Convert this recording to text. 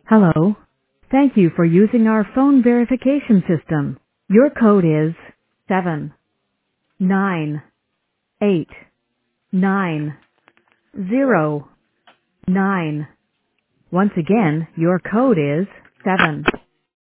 Hello. Thank you for using our phone verification system. Your code is 79890. Once again, your code is 7.